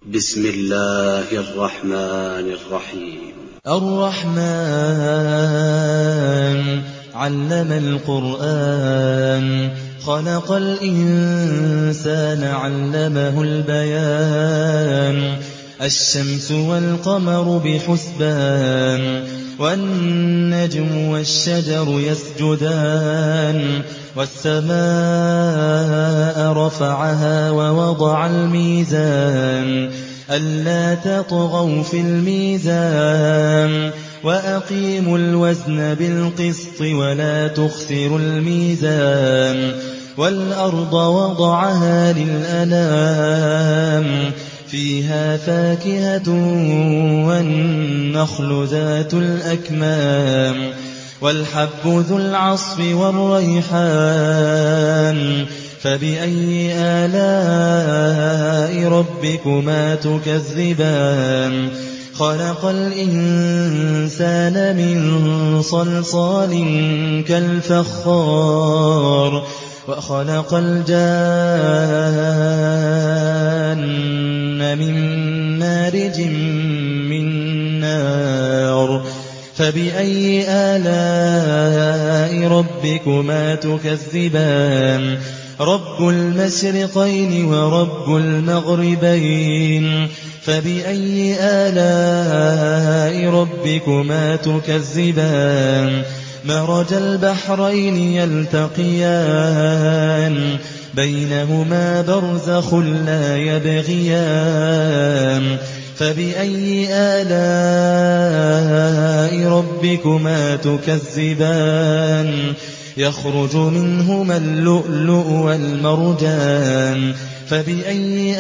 بسم الله الرحمن الرحيم. الرحمن علم القرآن خلق الإنسان علمه البيان الشمس والقمر بحسبان والنجم والشجر يسجدان والسماء رفعها ووضع الميزان ألا تطغوا في الميزان وأقيموا الوزن بالقسط ولا تخسروا الميزان والأرض وضعها للأنام فيها فاكهة والنخل ذات الأكمام والحب ذو العصف والريحان فبأي آلاء ربكما تكذبان خلق الإنسان من صلصال كالفخار وخلق الجان من مارج من نار فبأي آلاء ربكما تكذبان رب المشرقين ورب المغربين فبأي آلاء ربكما تكذبان مرج البحرين يلتقيان بينهما برزخ لا يبغيان فبأي آلاء ربكما تكذبان يخرج منهما اللؤلؤ والمرجان فبأي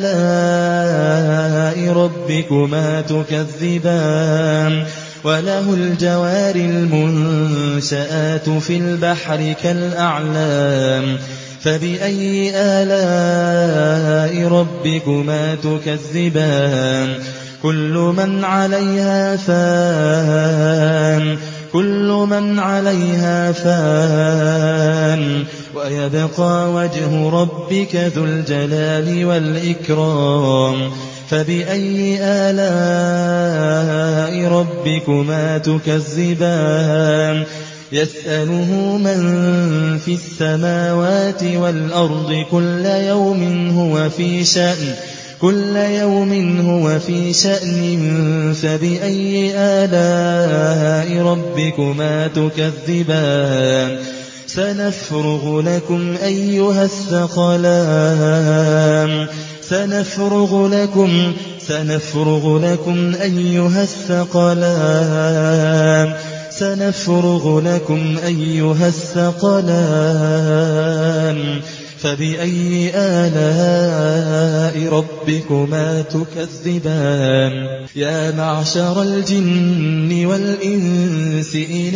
آلاء ربكما تكذبان وله الجوار المنشآت في البحر كالأعلام فبأي آلاء ربكما تكذبان كل من عليها فان ويبقى وجه ربك ذو الجلال والإكرام فبأي آلاء ربكما تكذبان يسأله من في السماوات والأرض كل يوم هو في شأن فبأي آلاء ربكما تكذبان سنفرغ لكم أيها الثقلان فبأي آلاء ربكما تكذبان يا معشر الجن والإنس إن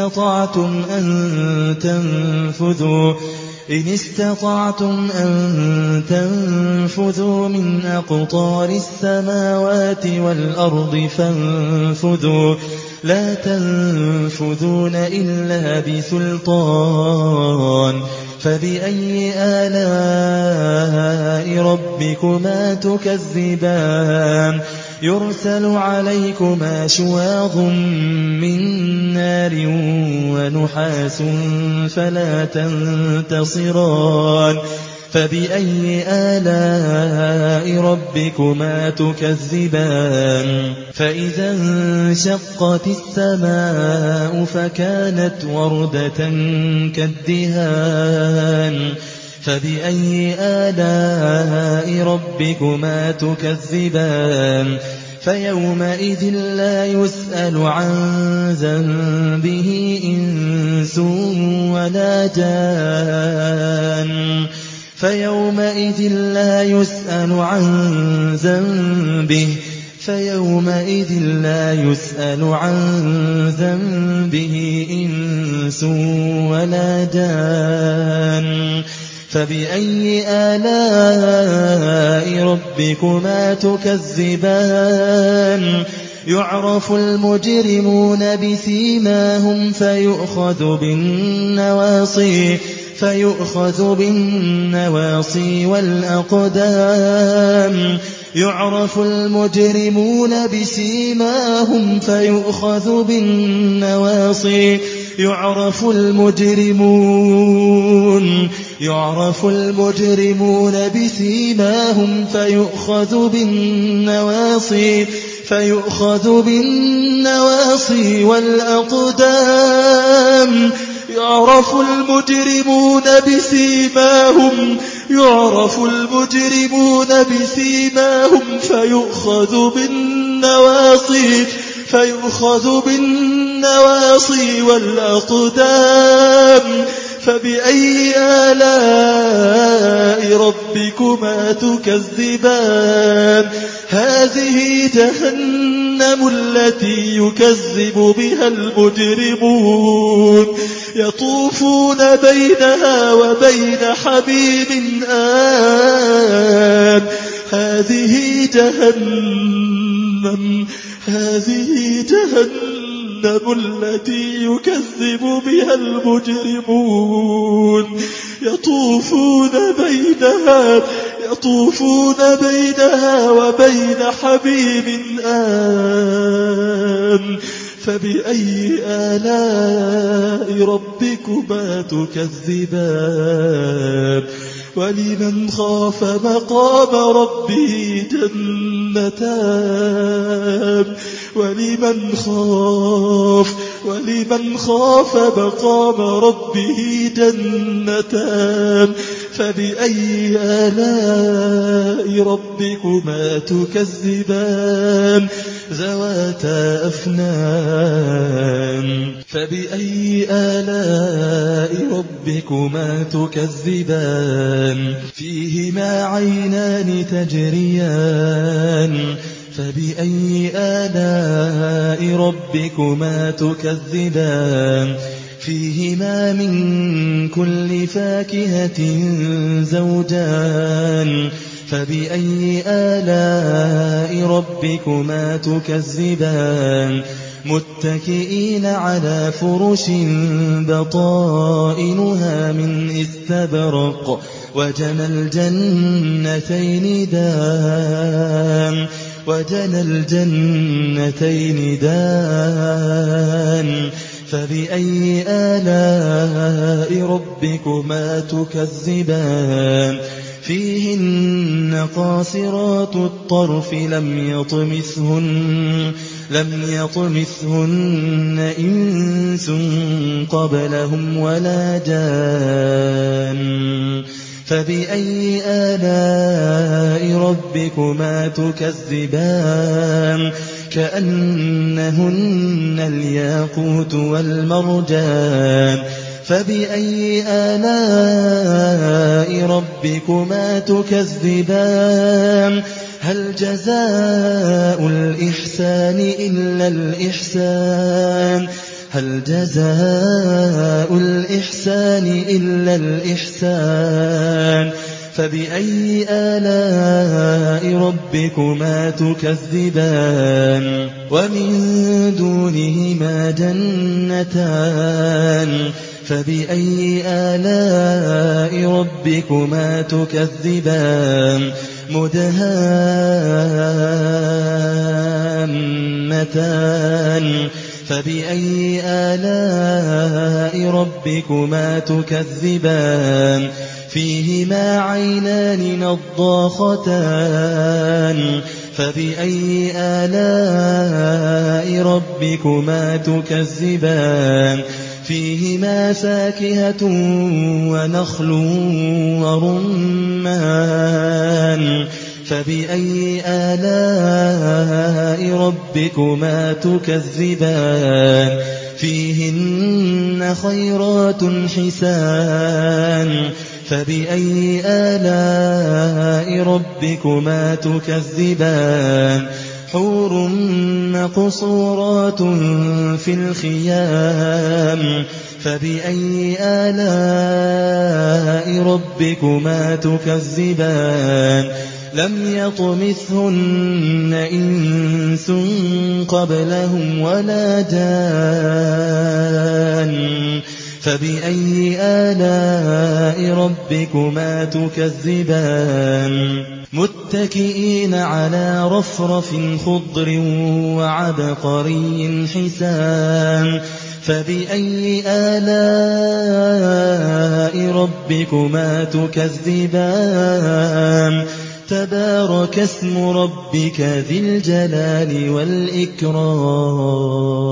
استطعتم أن تنفذوا من أقطار السماوات والأرض فانفذوا لا تنفذون إلا بسلطان فبأي آلاء ربكما تكذبان يرسل عليكما شواظ من نار ونحاس فلا تنتصران فبأي آلاء ربكما تكذبان فإذا انشقت السماء فكانت وردة كالدهان فبأي آلاء ربكما تكذبان فيومئذ لا يسأل عن ذنبه إنس ولا جان فيومئذ لا يسأل عن ذنبه إنس ولا جان فبأي آلاء ربكما تكذبان يعرف المجرمون بسيماهم فيؤخذ بالنواصي والأقدام يعرف المجرمون بسيماهم فيؤخذ بالنواصي يعرف المجرمون بسيماهم فيؤخذ بالنواصي والأقدام يعرف المجرمون بسيماهم فيؤخذ بالنواصي والأقدام فبأي آلاء ربكما تكذبان هذه جهنم التي يكذب بها المجرمون يطوفون بينها وبين حميم آن هذه جهنم التي يكذب بها المجرمون يطوفون بينها وبين حميم آن فبأي آلاء ربكما تكذبان ولمن خاف مقام ربه جنتان فبأي آلاء ربكما تكذبان ذواتا أفنان فبأي آلاء ربكما تكذبان فيهما عينان تجريان فبأي آلاء ربكما تكذبان فيهما من كل فاكهة زوجان فبأي آلاء ربكما تكذبان متكئين على فرش بطائنها من استبرق وجنى الجنتين دان فبأي آلاء ربكما تكذبان فيهن قاصرات الطرف لم يطمثهن إنس قبلهم ولا جان فبأي آلاء ربكما تكذبان كأنهن الياقوت والمرجان فبأي آلاء ربكما تكذبان هل جزاء الإحسان إلا الإحسان فبأي آلاء ربكما تكذبان ومن دونهما جنتان فبأي آلاء ربكما تكذبان مدهامتان فبأي آلاء ربكما تكذبان فيهما عينان نضاختان فبأي آلاء ربكما تكذبان فيهما فاكهة ونخل ورمان فبأي آلاء ربكما تكذبان فيهن خيرات حسان فبأي آلاء ربكما تكذبان حور مقصورات في الخيام فبأي آلاء ربكما تكذبان لم يطمثهن إنس قبلهم ولا جان فبأي آلاء ربكما تكذبان متكئين على رفرف خضر وعبقري حسان فبأي آلاء ربكما تكذبان تبارك اسم ربك ذي الجلال والإكرام